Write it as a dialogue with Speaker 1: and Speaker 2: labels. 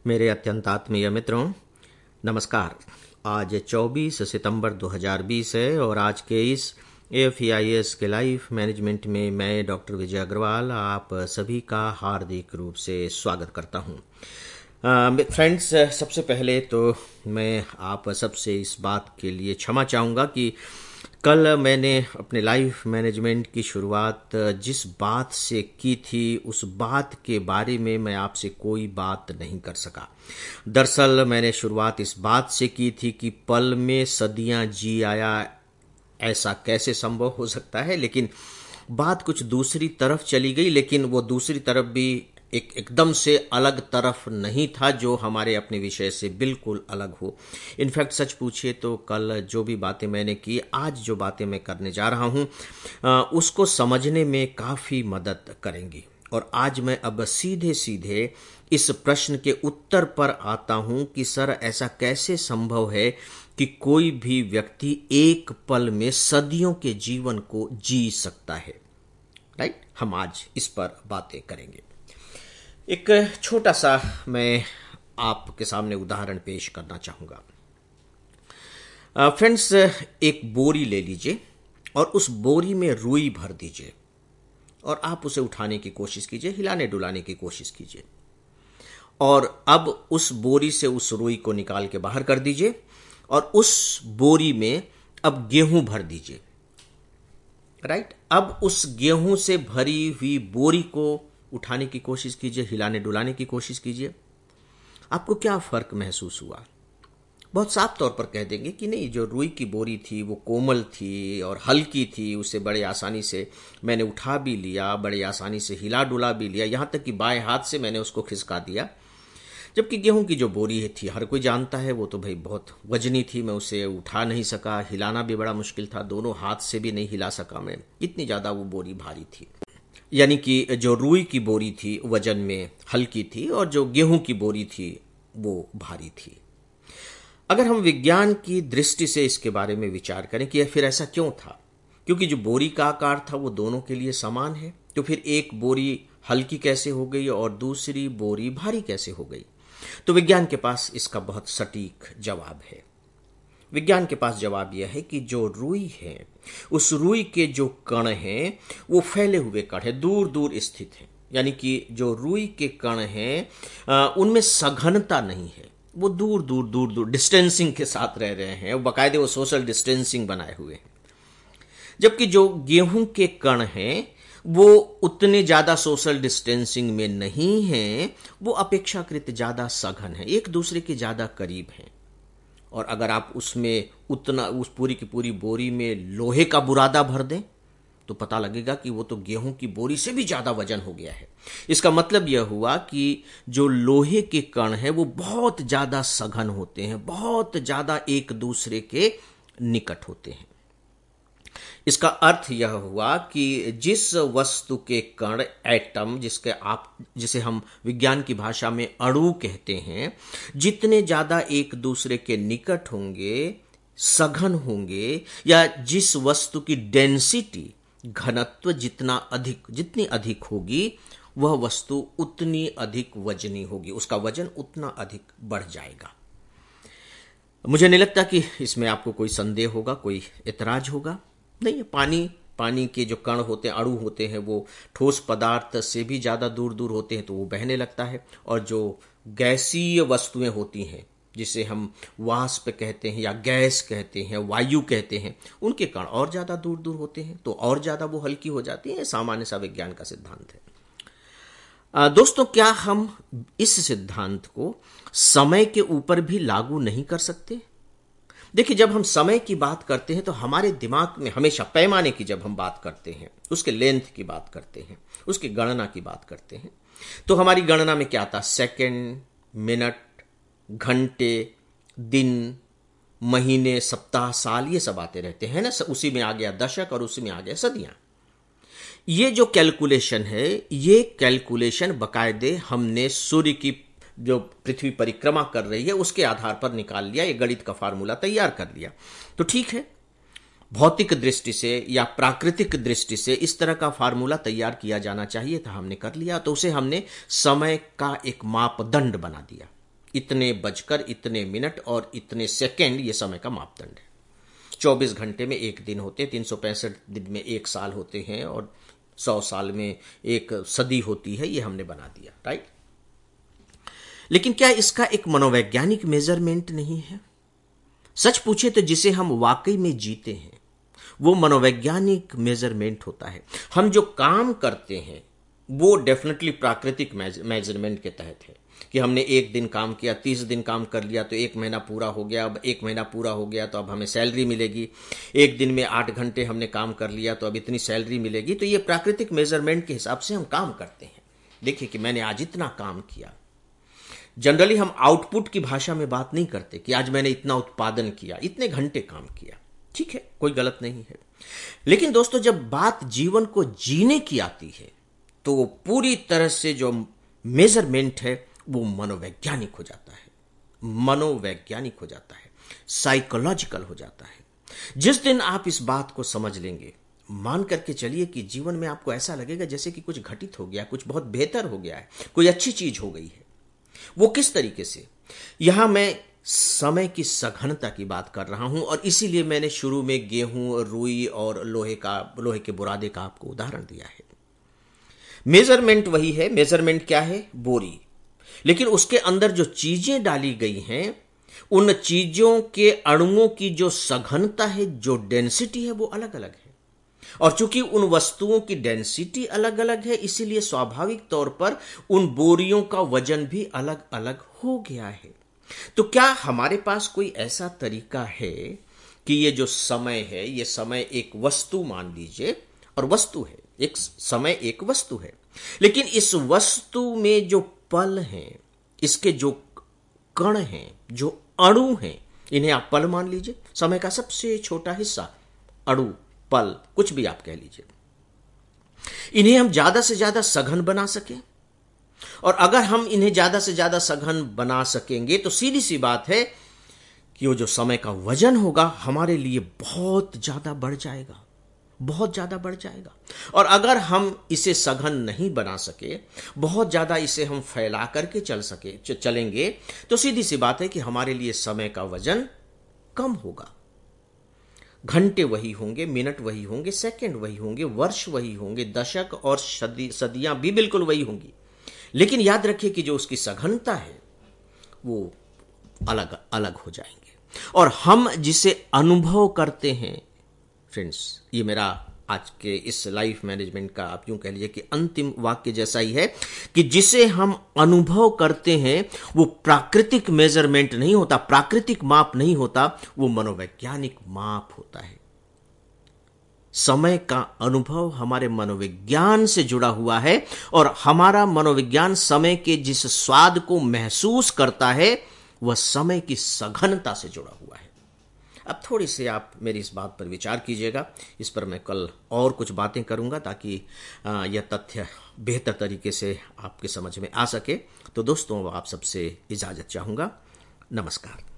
Speaker 1: मेरे अत्यंत आत्मीय मित्रों, नमस्कार। आज 24 सितंबर 2020 है और आज के इस AFEIS के लाइफ मैनेजमेंट में मैं डॉक्टर विजय अग्रवाल आप सभी का हार्दिक रूप से स्वागत करता हूं। फ्रेंड्स, सबसे पहले तो मैं आप सबसे इस बात के लिए क्षमा चाहूँगा कि कल मैंने अपने लाइफ मैनेजमेंट की शुरुआत जिस बात से की थी उस बात के बारे में मैं आपसे कोई बात नहीं कर सका। दरअसल मैंने शुरुआत इस बात से की थी कि पल में सदियां जी आया, ऐसा कैसे संभव हो सकता है, लेकिन बात कुछ दूसरी तरफ चली गई। लेकिन वो दूसरी तरफ भी एकदम से अलग तरफ नहीं था जो हमारे अपने विषय से बिल्कुल अलग हो। इनफैक्ट सच पूछिए तो कल जो भी बातें मैंने की, आज जो बातें मैं करने जा रहा हूं उसको समझने में काफी मदद करेंगी। और आज मैं अब सीधे सीधे इस प्रश्न के उत्तर पर आता हूं कि सर ऐसा कैसे संभव है कि कोई भी व्यक्ति एक पल में सदियों के जीवन को जी सकता है। राइट, हम आज इस पर बातें करेंगे। एक छोटा सा मैं आपके सामने उदाहरण पेश करना चाहूंगा। फ्रेंड्स, एक बोरी ले लीजिए और उस बोरी में रुई भर दीजिए और आप उसे उठाने की कोशिश कीजिए, हिलाने डुलाने की कोशिश कीजिए। और अब उस बोरी से उस रुई को निकाल के बाहर कर दीजिए और उस बोरी में अब गेहूं भर दीजिए। राइट, अब उस गेहूं से भरी हुई बोरी को उठाने की कोशिश कीजिए, हिलाने डुलाने की कोशिश कीजिए। आपको क्या फर्क महसूस हुआ? बहुत साफ तौर पर कह देंगे कि नहीं, जो रुई की बोरी थी वो कोमल थी और हल्की थी, उसे बड़े आसानी से मैंने उठा भी लिया, बड़े आसानी से हिला डुला भी लिया, यहां तक कि बाएं हाथ से मैंने उसको खिसका दिया। जबकि गेहूं की जो बोरी थी हर कोई जानता है वो तो भाई बहुत वजनी थी, मैं उसे उठा नहीं सका, हिलाना भी बड़ा मुश्किल था, दोनों हाथ से भी नहीं हिला सका मैं, इतनी ज्यादा वो बोरी भारी थी। यानी कि जो रुई की बोरी थी वजन में हल्की थी और जो गेहूं की बोरी थी वो भारी थी। अगर हम विज्ञान की दृष्टि से इसके बारे में विचार करें कि फिर ऐसा क्यों था, क्योंकि जो बोरी का आकार था वो दोनों के लिए समान है, तो फिर एक बोरी हल्की कैसे हो गई और दूसरी बोरी भारी कैसे हो गई? तो विज्ञान के पास इसका बहुत सटीक जवाब है। विज्ञान के पास जवाब यह है कि जो रुई है, उस रुई के जो कण हैं वो फैले हुए कण हैं, दूर दूर स्थित हैं। यानी कि जो रुई के कण हैं उनमें सघनता नहीं है, वो दूर दूर डिस्टेंसिंग के साथ रह रहे हैं, बाकायदे वो सोशल डिस्टेंसिंग बनाए हुए हैं। जबकि जो गेहूं के कण हैं वो उतने ज्यादा सोशल डिस्टेंसिंग में नहीं हैं, वो अपेक्षाकृत ज्यादा सघन है, एक दूसरे के ज्यादा करीब हैं। और अगर आप उसमें उस पूरी की पूरी बोरी में लोहे का बुरादा भर दें तो पता लगेगा कि वो तो गेहूं की बोरी से भी ज्यादा वजन हो गया है। इसका मतलब यह हुआ कि जो लोहे के कण हैं वो बहुत ज्यादा सघन होते हैं, बहुत ज्यादा एक दूसरे के निकट होते हैं। इसका अर्थ यह हुआ कि जिस वस्तु के कण, एटम, जिसे हम विज्ञान की भाषा में अणु कहते हैं, जितने ज्यादा एक दूसरे के निकट होंगे, सघन होंगे, या जिस वस्तु की डेंसिटी, घनत्व जितनी अधिक होगी, वह वस्तु उतनी अधिक वजनी होगी, उसका वजन उतना अधिक बढ़ जाएगा। मुझे नहीं लगता कि इसमें आपको कोई संदेह होगा, कोई एतराज होगा। नहीं, पानी के जो कण होते हैं, अणु होते हैं, वो ठोस पदार्थ से भी ज्यादा दूर दूर होते हैं तो वो बहने लगता है। और जो गैसीय वस्तुएं होती हैं, जिसे हम वाष्प कहते हैं या गैस कहते हैं, वायु कहते हैं, उनके कण और ज्यादा दूर दूर होते हैं तो और ज्यादा वो हल्की हो जाती है। सामान्य सा विज्ञान का सिद्धांत है। दोस्तों, क्या हम इस सिद्धांत को समय के ऊपर भी लागू नहीं कर सकते? देखिए, जब हम समय की बात करते हैं तो हमारे दिमाग में हमेशा पैमाने की, जब हम बात करते हैं, उसके लेंथ की बात करते हैं, उसकी गणना की बात करते हैं, तो हमारी गणना में क्या आता है? सेकंड, मिनट, घंटे, दिन, महीने, सप्ताह, साल, ये सब आते रहते हैं ना। उसी में आ गया दशक और उसी में आ गया सदियां। ये जो कैलकुलेशन है, ये कैलकुलेशन बाकायदे हमने सूर्य की जो पृथ्वी परिक्रमा कर रही है उसके आधार पर निकाल लिया, ये गणित का फार्मूला तैयार कर लिया। तो ठीक है, भौतिक दृष्टि से या प्राकृतिक दृष्टि से इस तरह का फार्मूला तैयार किया जाना चाहिए था, हमने कर लिया। तो उसे हमने समय का एक मापदंड बना दिया। इतने बजकर इतने मिनट और इतने सेकंड ये समय का मापदंड है। 24 घंटे में एक दिन होते, 365 दिन में एक साल होते हैं और 100 साल में एक सदी होती है, ये हमने बना दिया, राइट। लेकिन क्या इसका एक मनोवैज्ञानिक मेजरमेंट नहीं है? सच पूछे तो जिसे हम वाकई में जीते हैं वो मनोवैज्ञानिक मेजरमेंट होता है। हम जो काम करते हैं वो डेफिनेटली प्राकृतिक मेजरमेंट के तहत है कि हमने एक दिन काम किया, 30 दिन काम कर लिया तो एक महीना पूरा हो गया, अब एक महीना पूरा हो गया तो अब हमें सैलरी मिलेगी। एक दिन में 8 घंटे हमने काम कर लिया तो अब इतनी सैलरी मिलेगी। तो ये प्राकृतिक मेजरमेंट के हिसाब से हम काम करते हैं। देखिए कि मैंने आज इतना काम किया। जनरली हम आउटपुट की भाषा में बात नहीं करते कि आज मैंने इतना उत्पादन किया, इतने घंटे काम किया। ठीक है, कोई गलत नहीं है। लेकिन दोस्तों, जब बात जीवन को जीने की आती है तो वो पूरी तरह से जो मेजरमेंट है वो मनोवैज्ञानिक हो जाता है, मनोवैज्ञानिक हो जाता है, साइकोलॉजिकल हो जाता है। जिस दिन आप इस बात को समझ लेंगे, मान करके चलिए कि जीवन में आपको ऐसा लगेगा जैसे कि कुछ घटित हो गया, कुछ बहुत बेहतर हो गया है, कोई अच्छी चीज हो गई है। वो किस तरीके से? यहां मैं समय की सघनता की बात कर रहा हूं और इसीलिए मैंने शुरू में गेहूं, रुई और लोहे के बुरादे का आपको उदाहरण दिया है। मेजरमेंट वही है। मेजरमेंट क्या है? बोरी। लेकिन उसके अंदर जो चीजें डाली गई हैं, उन चीजों के अणुओं की जो सघनता है, जो डेंसिटी है, वो अलग अलग है। और चूंकि उन वस्तुओं की डेंसिटी अलग अलग है, इसीलिए स्वाभाविक तौर पर उन बोरियों का वजन भी अलग अलग हो गया है। तो क्या हमारे पास कोई ऐसा तरीका है कि ये जो समय है, ये समय एक वस्तु मान लीजिए, और वस्तु है, एक समय एक वस्तु है, लेकिन इस वस्तु में जो पल हैं, इसके जो कण हैं, जो अणु हैं, इन्हें आप पल मान लीजिए। समय का सबसे छोटा हिस्सा, अणु, पल, कुछ भी आप कह लीजिए। इन्हें हम ज्यादा से ज्यादा सघन बना सकें, और अगर हम इन्हें ज्यादा से ज्यादा सघन बना सकेंगे तो सीधी सी बात है कि वो जो समय का वजन होगा हमारे लिए बहुत ज्यादा बढ़ जाएगा, बहुत ज्यादा बढ़ जाएगा। और अगर हम इसे सघन नहीं बना सके, बहुत ज्यादा इसे हम फैला करके चलेंगे, तो सीधी सी बात है कि हमारे लिए समय का वजन कम होगा। घंटे वही होंगे, मिनट वही होंगे, सेकंड वही होंगे, वर्ष वही होंगे, दशक और सदियां भी बिल्कुल वही होंगी। लेकिन याद रखिए कि जो उसकी सघनता है वो अलग अलग हो जाएंगे। और हम जिसे अनुभव करते हैं, फ्रेंड्स, ये मेरा आज के इस लाइफ मैनेजमेंट का आप यूं कह लीजिए कि अंतिम वाक्य जैसा ही है कि जिसे हम अनुभव करते हैं वो प्राकृतिक मेजरमेंट नहीं होता, प्राकृतिक माप नहीं होता, वो मनोवैज्ञानिक माप होता है। समय का अनुभव हमारे मनोविज्ञान से जुड़ा हुआ है और हमारा मनोविज्ञान समय के जिस स्वाद को महसूस करता है वह समय की सघनता से जुड़ा हुआ है। अब थोड़ी सी आप मेरी इस बात पर विचार कीजिएगा। इस पर मैं कल और कुछ बातें करूंगा ताकि यह तथ्य बेहतर तरीके से आपके समझ में आ सके। तो दोस्तों, आप सबसे इजाजत चाहूंगा। नमस्कार।